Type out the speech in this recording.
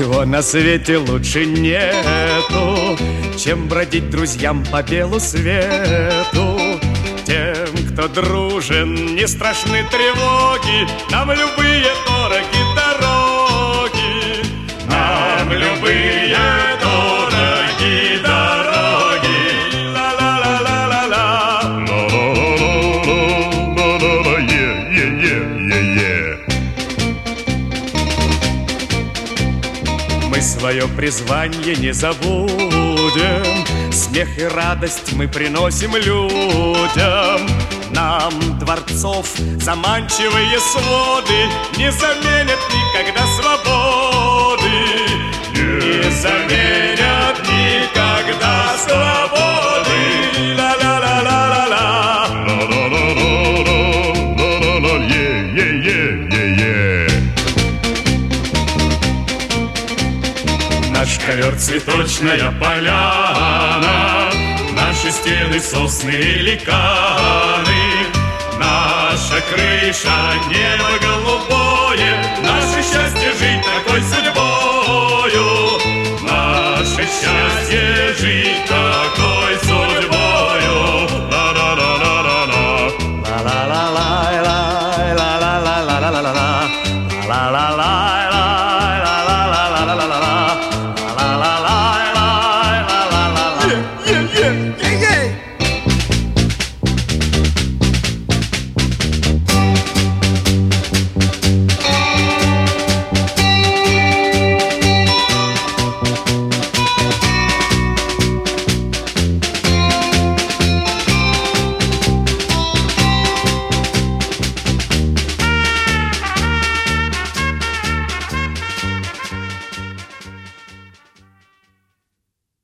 Ничего на свете лучше нету, чем бродить друзьям по белу свету. Тем, кто дружен, не страшны тревоги, нам любые дороги дороги. Нам любые дороги дороги. Ла-ла-ла-ла-ла-ла. Мы свое призвание не забудем, смех и радость мы приносим людям. Нам дворцов заманчивые своды не заменят никогда свободы. Не заменят никогда свободы. Ла-ла-ла-ла-ла-ла. Наш ковер цветочная поляна, наши стены сосны и ликаны, наша крыша небо голубое, наше счастье жить такой судьбою, наше счастье жить такой.